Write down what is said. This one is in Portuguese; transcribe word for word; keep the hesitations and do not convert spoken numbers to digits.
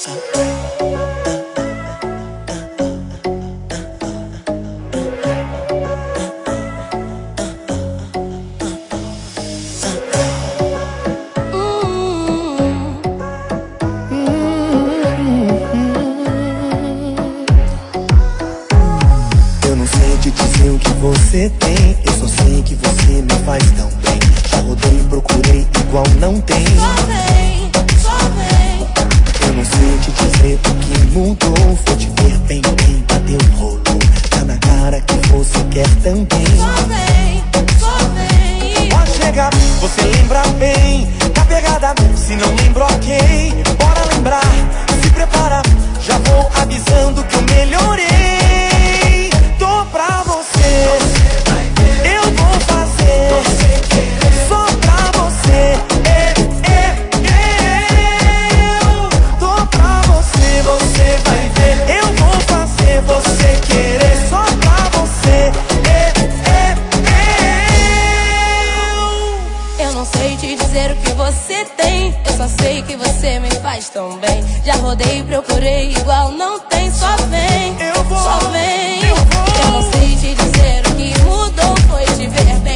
Você tem, eu só sei que você me faz tão bem. Já rodei e procurei, igual não tem. Só vem, só vem. Eu não sei te dizer o que mudou. Foi te ver bem, bem, bateu, rolou. Tá na cara que você quer também. Só vem, só vem. Pode chegar, você lembra bem da pegada. Se não lembro, ok. Bora lembrar, se prepara. Já vou avisando que eu melhorei. Tô pra você. Eu vou fazer só pra você. Eu tô pra você, você vai ver. Eu vou fazer você querer só pra você. Eu não sei te dizer o que você tem, eu só sei que você me faz tão bem. Já rodei e procurei, igual não tem. Só vem, Eu vou, só vem. eu vou. Eu não sei te dizer o que mudou. Foi te ver bem.